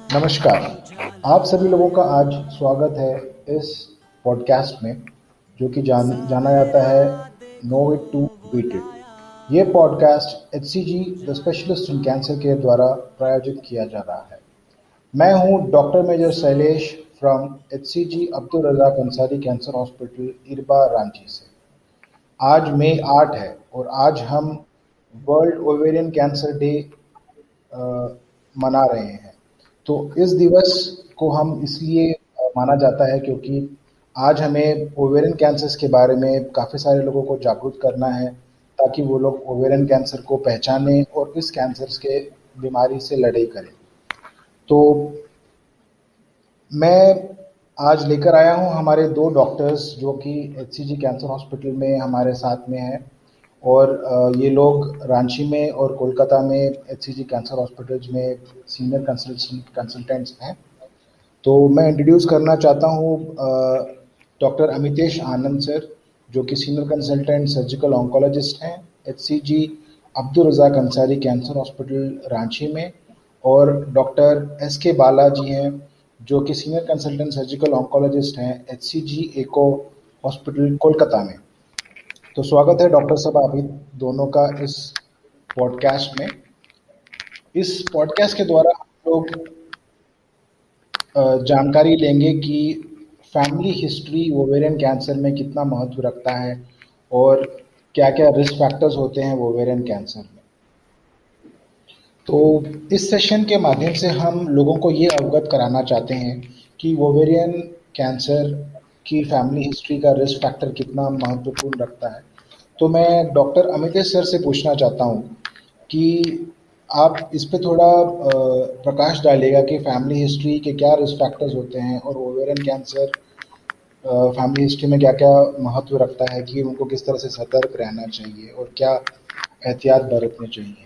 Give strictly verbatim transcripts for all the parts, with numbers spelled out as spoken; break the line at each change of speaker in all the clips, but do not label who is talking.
नमस्कार। आप सभी लोगों का आज स्वागत है इस पॉडकास्ट में, जो कि जान जाना जाता है know it to beat it. ये podcast H C G the specialist in cancer care द्वारा प्रायोजित किया जा रहा है। मैं हूं doctor major Shailesh from H C G Abdul Razzaq Ansari cancer hospital Irba Ranchi से। आज मई आठ है और आज हम वर्ल्ड ओवेरियन कैंसर डे मना रहे हैं। तो इस दिवस को हम इसलिए अ, माना जाता है क्योंकि आज हमें ओवेरियन कैंसर्स के बारे में काफ़ी सारे लोगों को जागरूक करना है, ताकि वो लोग ओवेरियन कैंसर को पहचानें और इस कैंसर्स के बीमारी से लड़ाई करें। तो मैं आज लेकर आया हूं हमारे दो डॉक्टर्स जो कि H C G cancer hospital में हमारे साथ में हैं, और अ, ये लोग रांची में और कोलकाता में H C G cancer hospitals में सीनियर कंसल्टेंट कंसल्टेंट्स हैं। तो मैं इंट्रोड्यूस करना चाहता हूँ डॉक्टर अमितेश आनंद सर, जो कि सीनियर कंसल्टेंट सर्जिकल ऑन्कोलॉजिस्ट हैं H C G Abdul Razzaq Ansari cancer hospital Ranchi में, और डॉक्टर एस के बालाजी हैं, जो कि सीनियर कंसल्टेंट सर्जिकल ऑन्कोलॉजिस्ट हैं एच सी जी एको हॉस्पिटल कोलकाता में। तो स्वागत है डॉक्टर साहब आप दोनों का इस पॉडकास्ट में। इस पॉडकास्ट के द्वारा हम लोग अ, जानकारी लेंगे कि फैमिली हिस्ट्री ओवेरियन कैंसर में कितना महत्व रखता है और क्या क्या रिस्क फैक्टर्स होते हैं ओवेरियन कैंसर में। तो इस सेशन के माध्यम से हम लोगों को ये अवगत कराना चाहते हैं कि ओवेरियन कैंसर की फैमिली हिस्ट्री का रिस्क फैक्टर कितना महत्वपूर्ण रखता है। तो मैं डॉक्टर अमितेश सर से पूछना चाहता हूँ कि आप इस पे थोड़ा अ, प्रकाश डालिएगा कि फैमिली हिस्ट्री के क्या रिस्क फैक्टर्स होते हैं और ओवेरियन कैंसर फैमिली हिस्ट्री में क्या क्या महत्व रखता है, कि उनको किस तरह से सतर्क रहना चाहिए और क्या एहतियात बरतने चाहिए।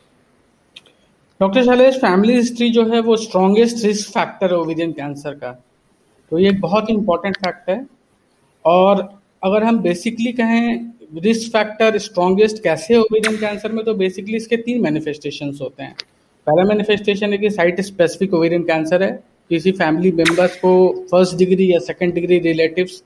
डॉक्टर शैलेश, फैमिली हिस्ट्री जो है वो स्ट्रॉन्गेस्ट रिस्क फैक्टर है ओवेरियन कैंसर का। तो ये एक बहुत ही इंपॉर्टेंट फैक्ट है। और अगर हम बेसिकली कहें रिस्क फैक्टर स्ट्रॉन्गेस्ट कैसे है ओवेरियन कैंसर में, तो बेसिकली इसके तीन मैनिफेस्टेशंस होते हैं। पहला मैनिफेस्टेशन है कि साइट स्पेसिफिक ओवेरियन कैंसर है। किसी फैमिली मेंबर्स को फर्स्ट डिग्री या सेकेंड डिग्री रिलेटिव्स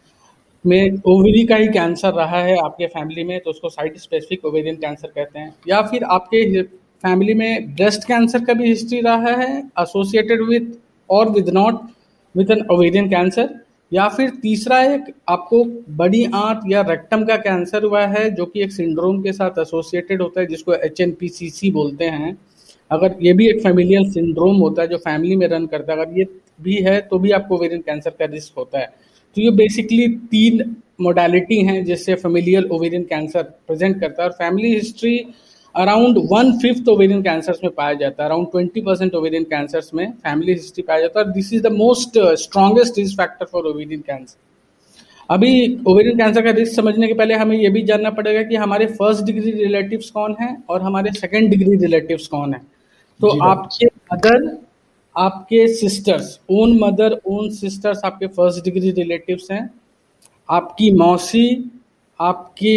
में ओवरी का ही कैंसर रहा है आपके फैमिली में, तो उसको साइट स्पेसिफिक ओवेरियन कैंसर कहते हैं। या फिर आपके फैमिली में ब्रेस्ट कैंसर का भी हिस्ट्री रहा है एसोसिएटेड विद और with not with an ovarian cancer. या फिर तीसरा एक आपको बड़ी आंत या रेक्टम का कैंसर हुआ है, जो कि एक सिंड्रोम के साथ एसोसिएटेड होता है, जिसको H N P C C बोलते हैं। अगर ये भी एक फैमिलियल सिंड्रोम होता है जो फैमिली में रन करता है, अगर ये भी है तो भी आपको ओवेरियन कैंसर का रिस्क होता है। तो ये बेसिकली तीन मोडालिटी हैं जिससे फेमिलियल ओवेरियन कैंसर प्रेजेंट करता है। और family history around one fifth ovarian cancers में पाया जाता है। Around twenty percent ovarian cancers में फैमिली हिस्ट्री पाया जाता है, और this is the most strongest risk factor for ovarian cancer. अभी ओवेरियन कैंसर का रिस्क समझने के पहले हमें यह भी जानना पड़ेगा कि हमारे फर्स्ट डिग्री रिलेटिव्स कौन हैं और हमारे सेकेंड डिग्री रिलेटिव्स कौन हैं। तो
जी डॉक्टर।
आपके मदर, आपके sisters, own mother own sisters आपके फर्स्ट डिग्री रिलेटिव्स हैं। आपकी मौसी, आपके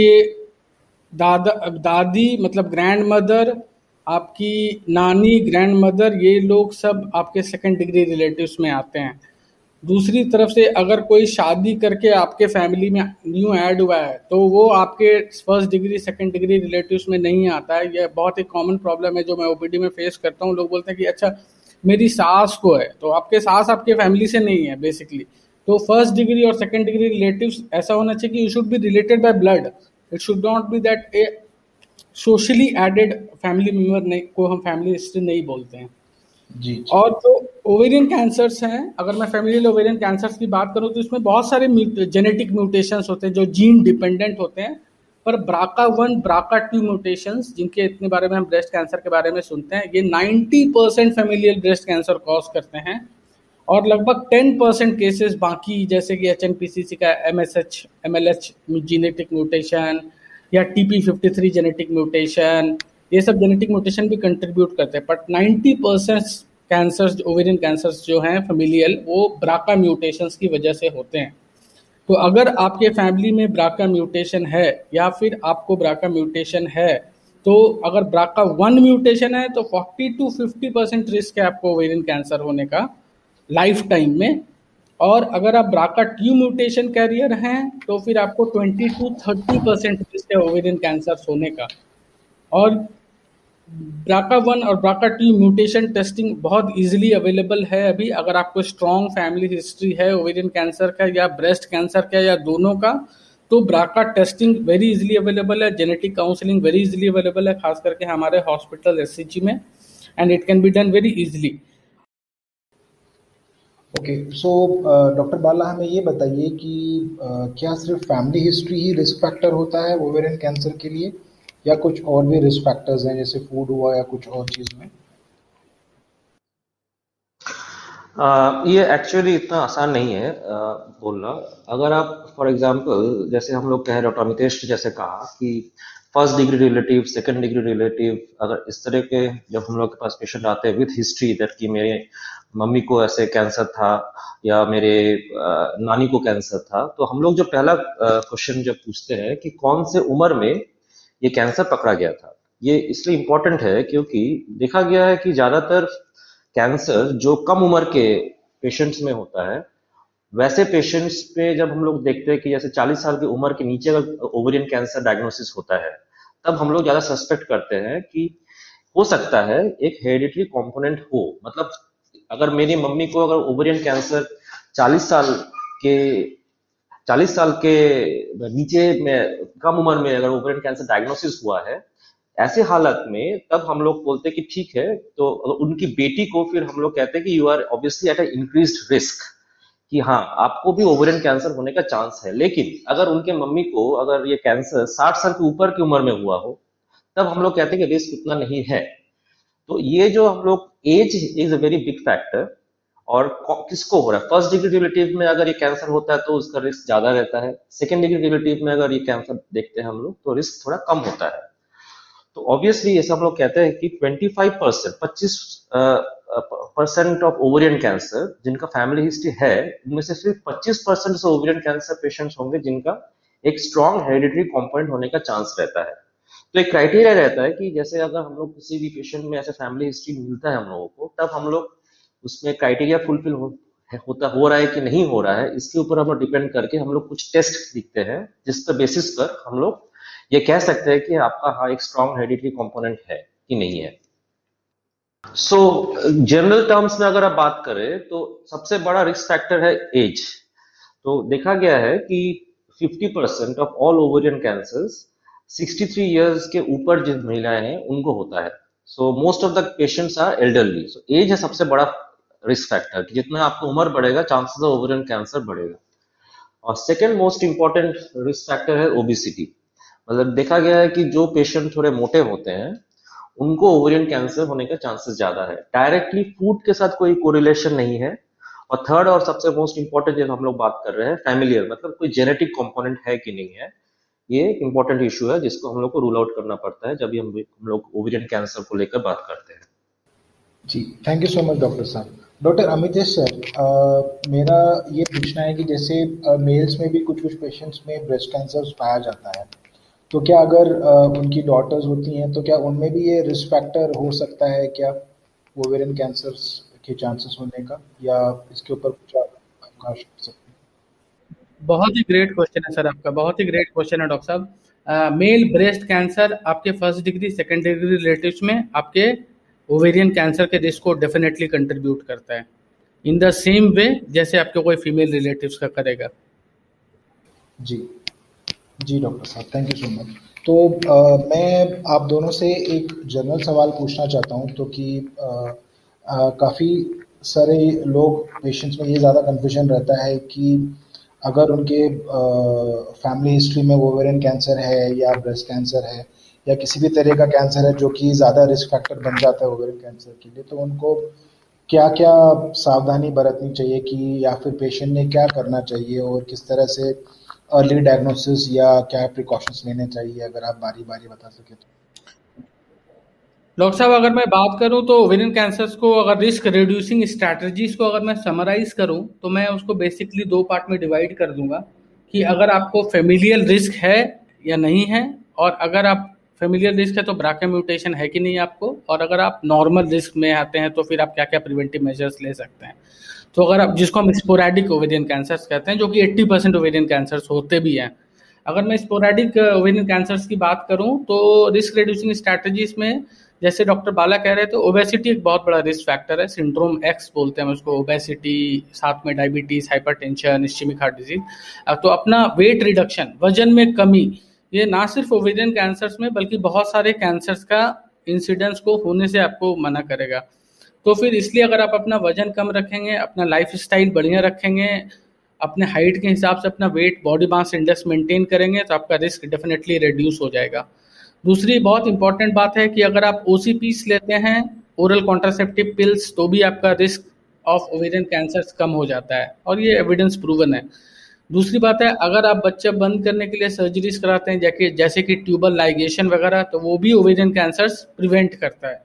दादा दादी मतलब ग्रैंड मदर, आपकी नानी ग्रैंड मदर, ये लोग सब आपके सेकंड डिग्री रिलेटिव्स में आते हैं। दूसरी तरफ से अगर कोई शादी करके आपके फैमिली में न्यू ऐड हुआ है तो वो आपके first degree second degree relatives में नहीं आता है। यह बहुत ही कॉमन प्रॉब्लम है जो मैं ओ पी डी में फेस करता हूँ। लोग बोलते हैं कि अच्छा मेरी सास को है, तो आपके सास आपके फैमिली से नहीं है बेसिकली। तो फर्स्ट डिग्री और सेकंड डिग्री रिलेटिव्स ऐसा होना चाहिए कि you should be related by blood. It should not be that a socially added family member नहीं को हम फैमिली हिस्ट्री नहीं बोलते हैं।
जी जी।
और जो ओवेरियन कैंसर्स हैं, अगर मैं फैमिलियल ओवेरियन कैंसर्स की बात करूं तो इसमें बहुत सारे जेनेटिक म्यूटेशंस होते हैं जो जीन डिपेंडेंट होते हैं। पर BRCA one BRCA two mutations, जिनके इतने बारे में हम ब्रेस्ट कैंसर के बारे में सुनते हैं, ये ninety percent familial breast cancer cause करते हैं। और लगभग टेन परसेंट केसेस बाकी, जैसे कि H N P C C का M S H M L H genetic mutation या T P fifty three genetic mutation, ये सब जेनेटिक म्यूटेशन भी कंट्रीब्यूट करते हैं। But ninety percent cancers, ovarian cancers जो हैं फैमिलियल, वो ब्राका म्यूटेशंस की वजह से होते हैं। तो अगर आपके फैमिली में ब्राका म्यूटेशन है या फिर आपको ब्राका म्यूटेशन है, तो अगर ब्राका वन म्यूटेशन है तो forty to fifty percent risk है आपको ओवेरियन कैंसर होने का लाइफ टाइम में, और अगर आप ब्राका टू म्यूटेशन कैरियर हैं तो फिर आपको twenty to thirty percent risk है ओवेरियन कैंसर होने का। और ब्राका वन और ब्राका टू म्यूटेशन टेस्टिंग बहुत इजीली अवेलेबल है अभी। अगर आपको स्ट्रॉन्ग फैमिली हिस्ट्री है ओवेरियन कैंसर का या ब्रेस्ट कैंसर का या दोनों का, तो BRCA testing very easily available है, genetic counselling very easily available है, खास करके हमारे हॉस्पिटल एससीजी में, and it can be done very easily.
Okay, so doctor Bala हमें ये बताइए कि uh, क्या सिर्फ फैमिली हिस्ट्री ही रिस्क फैक्टर होता है ओवेरियन कैंसर के लिए, या कुछ और भी रिस्क फैक्टर्स हैं जैसे फूड हुआ या कुछ और चीज में?
Uh, ये एक्चुअली इतना आसान नहीं है uh, बोलना। अगर आप फॉर एग्जांपल जैसे हम लोग कह रहे, डॉक्टर अमितेश जैसे कहा कि first degree relative, second degree relative, अगर इस तरह के जब हम लोग के पास पेशेंट आते हैं विद हिस्ट्री दैट कि मेरे मम्मी को ऐसे कैंसर था या मेरे uh, नानी को कैंसर था, तो हम लोग जो पहला क्वेश्चन uh, जब पूछते हैं कि कौन से उम्र में ये कैंसर पकड़ा गया था। ये इसलिए इम्पोर्टेंट है क्योंकि देखा गया है कि ज्यादातर कैंसर जो कम उम्र के पेशेंट्स में होता है, वैसे पेशेंट्स पे जब हम लोग देखते हैं कि जैसे चालीस साल की उम्र के नीचे अगर ओवेरियन कैंसर डायग्नोसिस होता है, तब हम लोग ज्यादा सस्पेक्ट करते हैं कि हो सकता है एक हेरिडिटरी कंपोनेंट हो। मतलब अगर मेरी मम्मी को अगर ओवेरियन कैंसर चालीस साल के चालीस साल के नीचे में कम उम्र में अगर ओवेरियन कैंसर डायग्नोसिस हुआ है, ऐसे हालत में तब हम लोग बोलते हैं कि ठीक है, तो उनकी बेटी को फिर हम लोग कहते हैं कि you are obviously at a increased risk, कि हाँ आपको भी ओवेरियन कैंसर होने का चांस है। लेकिन अगर उनके मम्मी को अगर ये कैंसर साठ साल के ऊपर की उम्र में हुआ हो, तब हम लोग कहते हैं कि रिस्क उतना नहीं है। तो ये जो हम लोग, age is a very big factor. और किसको हो रहा है, फर्स्ट डिग्री रिलेटिव में अगर ये कैंसर होता है तो उसका रिस्क ज्यादा रहता है, सेकेंड डिग्री रिलेटिव में अगर ये कैंसर देखते हैं हम लोग तो रिस्क थोड़ा कम होता है। तो ऑब्वियसली ये सब लोग कहते हैं कि पच्चीस परसेंट पच्चीस परसेंट ऑफ ओवेरियन कैंसर जिनका फैमिली हिस्ट्री है, उनमें से सिर्फ पच्चीस परसेंट से ओवेरियन कैंसर पेशेंट्स होंगे जिनका एक स्ट्रॉन्ग हेरिडिटरी कंपोनेंट होने का चांस रहता है। तो एक क्राइटेरिया रहता है कि जैसे अगर हम लोग किसी भी पेशेंट में ऐसे फैमिली हिस्ट्री मिलता है हम लोगों को, तब हम लोग उसमें क्राइटेरिया फुलफिल हो, होता हो रहा है कि नहीं हो रहा है, इसके ऊपर हम लोग डिपेंड करके हम लोग कुछ टेस्ट लिखते हैं, जिस पर बेसिस पर हम लोग ये कह सकते हैं कि आपका हाँ एक स्ट्रॉन्ग हेरिडिटरी कंपोनेंट है कि नहीं है। सो जनरल टर्म्स में अगर आप बात करें तो सबसे बड़ा रिस्क फैक्टर है एज। तो देखा गया है कि fifty percent of all ovarian cancers sixty three years के ऊपर जिन महिलाएं हैं उनको होता है। So most of the patients are elderly. So age है सबसे बड़ा रिस्क फैक्टर, कि जितना आपको उम्र बढ़ेगा चांसेस ऑफ ओवेरियन कैंसर बढ़ेगा। और second most important risk factor है ओबेसिटी। मतलब देखा गया है कि जो पेशेंट थोड़े मोटे होते हैं उनको ओवेरियन कैंसर होने का चांसेस ज्यादा है। डायरेक्टली फूड के साथ कोई कोरिलेशन नहीं है। और थर्ड और सबसे मोस्ट इंपॉर्टेंट जब हम लोग बात कर रहे हैं फैमिलियर, मतलब कोई जेनेटिक कंपोनेंट है कि नहीं है, ये एक इंपॉर्टेंट इशू है जिसको हम लोग को रूल आउट करना पड़ता है जब भी हम हम लोग ओवेरियन कैंसर को लेकर बात करते हैं।
जी, thank you so much doctor साहब। डॉक्टर अमितेश सर, मेरा ये पूछना है कि जैसे मेल्स में भी कुछ कुछ पेशेंट्स में ब्रेस्ट कैंसर पाया जाता है, तो क्या अगर uh, उनकी डॉटर्स होती हैं तो क्या उनमें भी ये रिस्क फैक्टर हो सकता है क्या ओवेरियन कैंसर के चांसेस होने का, या इसके ऊपर कुछ अवकाश हो सकते हैं?
बहुत ही ग्रेट क्वेश्चन है सर आपका, बहुत ही ग्रेट क्वेश्चन है डॉक्टर साहब। मेल ब्रेस्ट कैंसर आपके first degree second degree relatives में आपके ओवेरियन कैंसर के रिस्क को डेफिनेटली कंट्रीब्यूट करता है, इन द सेम वे जैसे आपके कोई फीमेल रिलेटिव्स का करेगा। जी
जी डॉक्टर साहब, थैंक यू सो मच। तो आ, मैं आप दोनों से एक जनरल सवाल पूछना चाहता हूं, तो कि काफ़ी सारे लोग पेशेंट्स में ये ज़्यादा कन्फ्यूजन रहता है कि अगर उनके फैमिली हिस्ट्री में ओवेरियन कैंसर है या ब्रेस्ट कैंसर है या किसी भी तरह का कैंसर है जो कि ज़्यादा रिस्क फैक्टर बन जाता है ओवेरियन कैंसर के लिए, तो उनको क्या क्या सावधानी बरतनी चाहिए कि या फिर पेशेंट ने क्या करना चाहिए और किस तरह से अर्ली डायग्नोसिस या क्या प्रिकॉशंस लेने चाहिए, अगर आप बारी बारी बता सके तो।
डॉक्टर साहब, अगर मैं बात करूं तो ओवेरियन कैंसर्स को अगर रिस्क रिड्यूसिंग स्ट्रैटेजीज को अगर मैं समराइज करूं तो मैं उसको बेसिकली दो पार्ट में डिवाइड कर दूंगा कि अगर आपको फेमिलियल रिस्क है या नहीं है, और अगर आप फेमिलियल रिस्क है तो ब्राका म्यूटेशन है कि नहीं आपको, और अगर आप नॉर्मल रिस्क में आते हैं तो फिर आप क्या क्या प्रिवेंटिव मेजर्स ले सकते हैं। तो अगर आप, जिसको हम स्पोरैडिक ओवेरियन कैंसर्स कहते हैं, जो कि अस्सी परसेंट ओवेरियन कैंसर्स होते भी हैं। अगर मैं स्पोरैडिक ओवेरियन कैंसर्स की बात करूं तो रिस्क रिड्यूसिंग स्ट्रैटेजीज में, जैसे डॉक्टर बाला कह रहे थे, ओबेसिटी एक बहुत बड़ा रिस्क फैक्टर है। सिंड्रोम एक्स बोलते हैं उसको, ओबेसिटी, साथ में diabetes, hypertension, ischemic heart disease. तो अपना वेट रिडक्शन, वजन में कमी, ये ना सिर्फ ओवेरियन कैंसर्स में बल्कि बहुत सारे कैंसर्स का इंसिडेंस को होने से आपको मना करेगा। तो फिर इसलिए अगर आप अपना वजन कम रखेंगे, अपना लाइफ स्टाइल बढ़िया रखेंगे, अपने हाइट के हिसाब से अपना weight body mass index maintain करेंगे, तो आपका रिस्क डेफिनेटली रिड्यूस हो जाएगा। दूसरी बहुत इंपॉर्टेंट बात है कि अगर आप ओसीपीस लेते हैं, ओरल कॉन्ट्रासेप्टिव पिल्स, तो भी आपका रिस्क ऑफ ओवेरियन कैंसर कम हो जाता है, और ये एविडेंस प्रूवन है। दूसरी बात है, अगर आप बच्चा बंद करने के लिए सर्जरीज कराते हैं, जैसे जैसे कि ट्यूबल लाइगेशन वगैरह, तो वो भी ओवेरियन कैंसर्स प्रिवेंट करता है।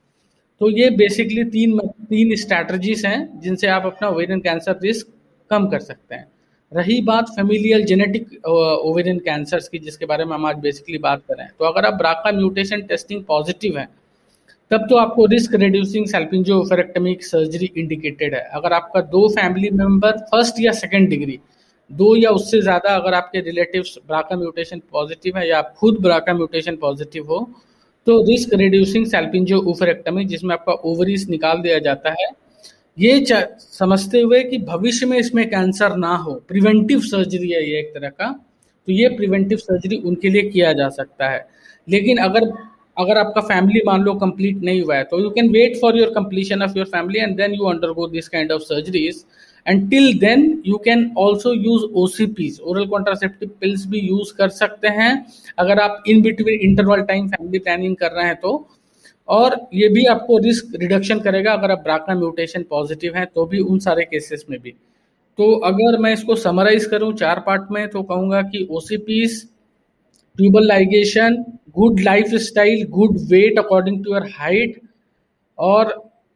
तो ये बेसिकली तीन तीन स्ट्रैटेजीज हैं जिनसे आप अपना ओवेरियन कैंसर रिस्क कम कर सकते हैं। रही बात फेमिलियल जेनेटिक ओवेरियन कैंसर्स की, जिसके बारे में हम आज बेसिकली बात कर रहे हैं, तो अगर आप ब्राका म्यूटेशन टेस्टिंग पॉजिटिव है, तब तो आपको risk reducing salpingo-oophorectomy surgery indicated है। अगर आपका दो फैमिली मेंबर फर्स्ट या सेकंड डिग्री, दो या उससे ज़्यादा अगर आपके रिलेटिव्स ब्राका म्यूटेशन पॉजिटिव है, या आप खुद ब्राका म्यूटेशन पॉजिटिव हो, तो रिस्क रिड्यूसिंग सैल्पिंजोओफेरेक्टमी, जिसमें आपका ओवरीज निकाल दिया जाता है, ये समझते हुए कि भविष्य में इसमें कैंसर ना हो, प्रिवेंटिव सर्जरी है ये एक तरह का, तो ये प्रिवेंटिव सर्जरी उनके लिए किया जा सकता है। लेकिन अगर अगर आपका फैमिली मान लो कंप्लीट नहीं हुआ है, तो you can wait for your completion of your family and then you undergo this kind of surgeries. Until then you can also use O C Ps, oral contraceptive pills भी use कर सकते हैं अगर आप in between interval time family planning कर रहे हैं तो। और ये भी आपको रिस्क रिडक्शन करेगा अगर आप ब्राका म्यूटेशन पॉजिटिव हैं तो भी, उन सारे केसेस में भी। तो अगर मैं इसको समराइज करूं चार पार्ट में, तो कहूंगा कि O C Ps, tubal ligation, good life style, good weight according to your height, और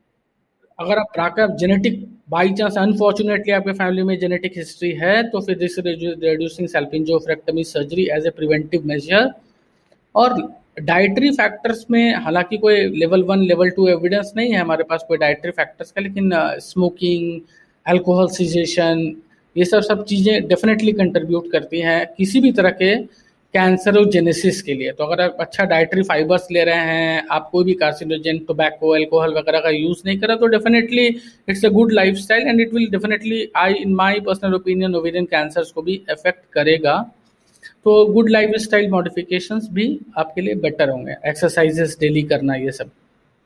अगर आप BRCA genetic by chance unfortunately आपके फैमिली में जेनेटिक हिस्ट्री है, तो फिर risk reducing salpingo-oophorectomy surgery as a preventive measure. और डाइटरी फैक्टर्स में हालांकि कोई level one level two evidence नहीं है हमारे पास कोई डाइटरी फैक्टर्स का, लेकिन स्मोकिंग, अल्कोहल सीजेशन, ये सब सब चीज़ें डेफिनेटली कंट्रीब्यूट करती हैं किसी भी तरह के कैंसरोजेनेसिस के लिए। तो अगर आप अच्छा डाइटरी फाइबर्स ले रहे हैं, आप कोई भी कार्सिनोजन, टोबैको, अल्कोहल वगैरह का यूज़ नहीं करा, तो definitely it's a good lifestyle and it will definitely, I in my personal opinion, ovarian cancers को भी अफेक्ट करेगा। तो गुड लाइफस्टाइल मॉडिफिकेशंस भी आपके लिए बेटर होंगे, एक्सरसाइजेस डेली करना, ये सब।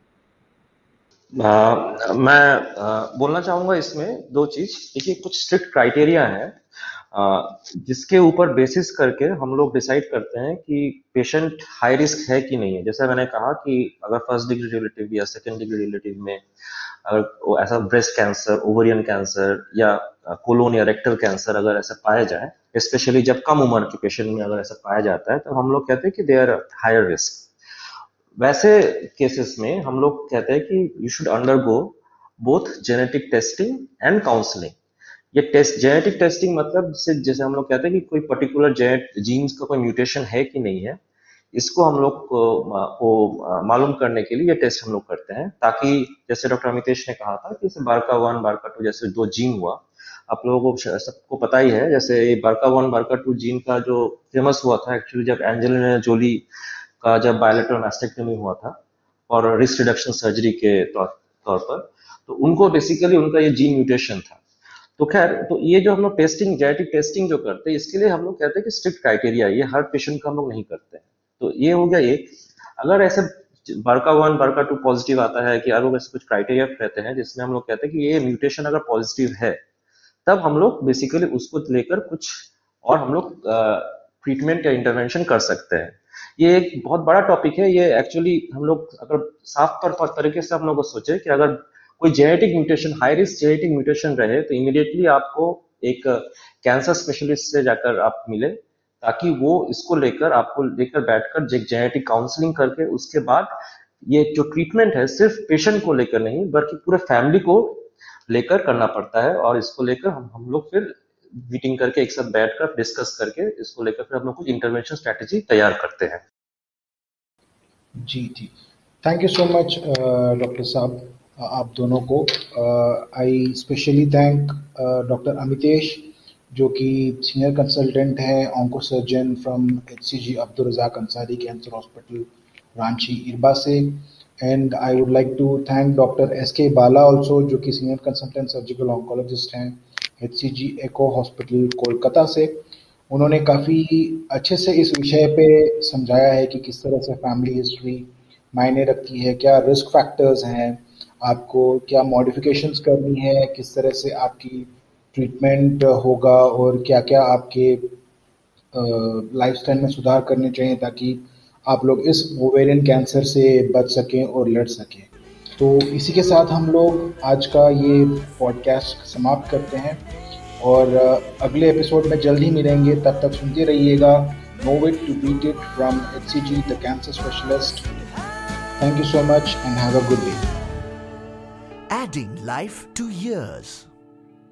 आ, मैं आ, बोलना चाहूंगा इसमें दो चीज। देखिए, कुछ स्ट्रिक्ट क्राइटेरिया है जिसके ऊपर बेसिस करके हम लोग डिसाइड करते हैं कि पेशेंट हाई रिस्क है कि नहीं है। जैसे मैंने कहा कि अगर फर्स्ट डिग्री रिलेटिव या सेकेंड डिग्री रिलेटिव में अगर ऐसा ब्रेस्ट कैंसर, ओवरियन कैंसर या कोलोन या रेक्टल कैंसर अगर ऐसा पाया जाए, स्पेशली जब कम उम्र के पेशेंट में अगर ऐसा पाया जाता है, तो हम लोग कहते हैं कि दे आर हायर रिस्क। वैसे केसेस में हम लोग कहते हैं कि you should undergo both genetic testing and counselling. ये टेस्ट, जेनेटिक टेस्टिंग मतलब जैसे हम लोग कहते हैं कि कोई पर्टिकुलर जीन्स का कोई म्यूटेशन है कि नहीं है, इसको हम लोग को, को मालूम करने के लिए ये टेस्ट हम लोग करते हैं, ताकि जैसे डॉक्टर अमितेश ने कहा था कि बारका वन बारका टू जैसे दो जीन हुआ, आप लोगों को सबको पता ही है। जैसे ये BRCA one BRCA two gene का जो फेमस हुआ था एक्चुअली जब एंजेलिना जोली का जब बायलेटरल मैस्टेक्टमी हुआ था और रिस्क रिडक्शन सर्जरी के तौर पर, तो उनको बेसिकली उनका ये जीन म्यूटेशन था। तो खैर, तो ये जो हम लोग टेस्टिंग, जेनेटिक टेस्टिंग जो करते हैं, इसके लिए हम लोग कहते हैं कि स्ट्रिक्ट क्राइटेरिया, ये हर पेशेंट का हम लोग नहीं करते हैं। तो ये हो गया एक। अगर ऐसे BRCA one BRCA two positive आता है कि अगर ऐसे कुछ क्राइटेरिया रहते हैं जिसमें हम लोग कहते हैं कि ये म्यूटेशन अगर पॉजिटिव है, तब हम लोग बेसिकली उसको लेकर कुछ और हम लोग ट्रीटमेंट या इंटरवेंशन कर सकते हैं। ये एक बहुत बड़ा टॉपिक है। ये एक्चुअली हम लोग अगर साफ पर तरीके से हम लोग सोचे कि अगर कोई genetic mutation, high risk genetic mutation रहे, तो इमीडिएटली आपको एक कैंसर स्पेशलिस्ट से जाकर आप मिले, ताकि वो इसको लेकर आपको लेकर बैठकर जेनेटिक काउंसलिंग करके उसके बाद ये जो ट्रीटमेंट है सिर्फ पेशेंट को लेकर नहीं बल्कि पूरे फैमिली को लेकर करना पड़ता है। और इसको लेकर हम हम लोग फिर मीटिंग करके एक साथ बैठकर डिस्कस करके इसको लेकर फिर हम लोग कुछ इंटरवेंशन स्ट्रेटेजी तैयार करते हैं।
जी जी, thank you so much doctor साहब, आप दोनों को। I specially thank doctor Amitesh, जो कि सीनियर कंसल्टेंट है onco surgeon from H C G Abdul Razzaq Ansari cancer hospital, Ranchi Irba से। And I would like to thank doctor S K Bala also, जो कि सीनियर कंसल्टेंट सर्जिकल ऑन्कोलॉजिस्ट हैं एच सी जी एको hospital Kolkata से। उन्होंने काफ़ी अच्छे से इस विषय पे समझाया है कि किस तरह से फैमिली हिस्ट्री मायने रखती है, क्या रिस्क फैक्टर्स हैं, आपको क्या मॉडिफिकेशंस करनी है, किस तरह से आपकी ट्रीटमेंट होगा और क्या-क्या आपके लाइफस्टाइल में सुधार करने चाहिए ताकि आप लोग इस ओवेरियन कैंसर से बच सकें और लड़ सकें। तो इसी के साथ हम लोग आज का ये पॉडकास्ट समाप्त करते हैं और अगले एपिसोड में जल्द ही मिलेंगे। तब तक सुनते रहिएगा know it to beat it from H C G the cancer specialist. Thank you so much and have a good day.
Adding life to years.